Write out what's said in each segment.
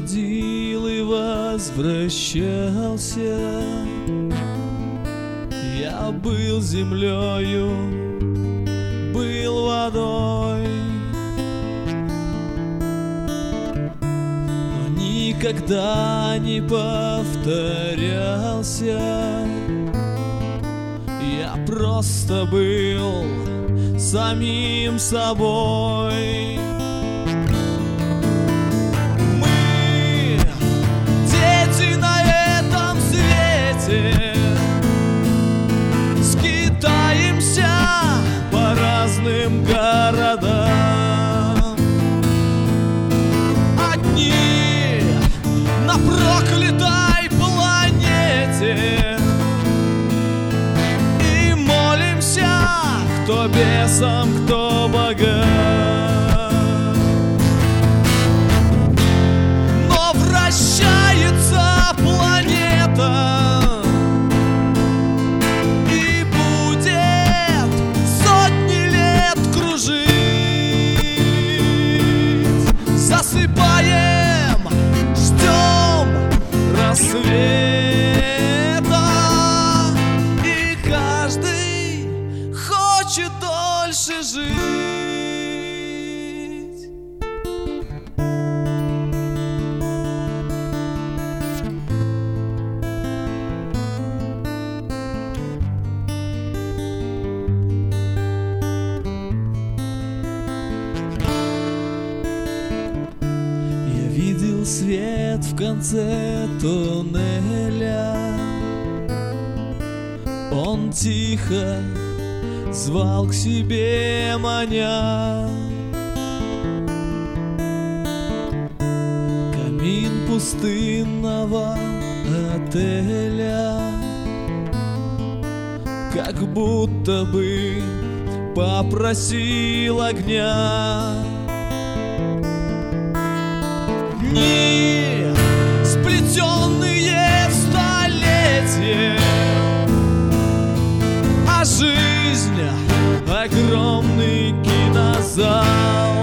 уходил и возвращался. Я был землею, был водой, но никогда не повторялся. Я просто был самим собой. Мы дети на этом свете, скитаемся по разным городам. Одни на проклятой планете, и молимся кто бесам, кто богам. Но вращается планета и будет сотни лет кружить. Засыпаем, ждем рассвета, и каждый хочет дольше жить. Я видел свет в конце туннеля. Он тихо звал к себе, маня. Камин пустынного отеля как будто бы попросил огня. Дни, сплетенные в столетия, а жизнь — огромный кинозал.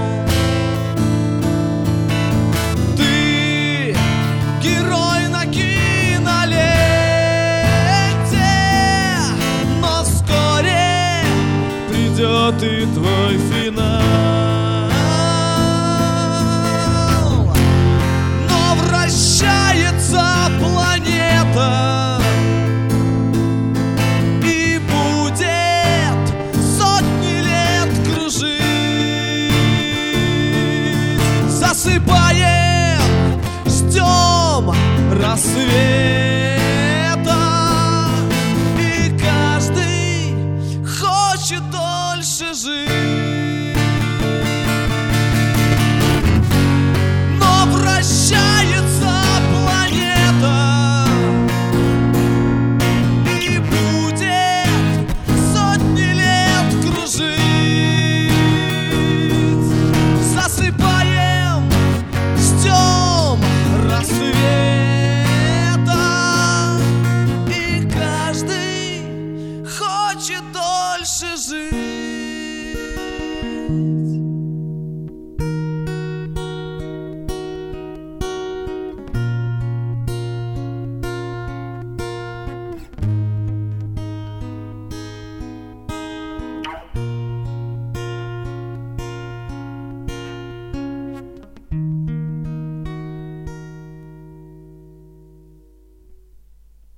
Ты герой на киноленте, но вскоре придет и твой финал. Но вращается планета и будет сотни лет кружить. Засыпаем, ждем рассвет.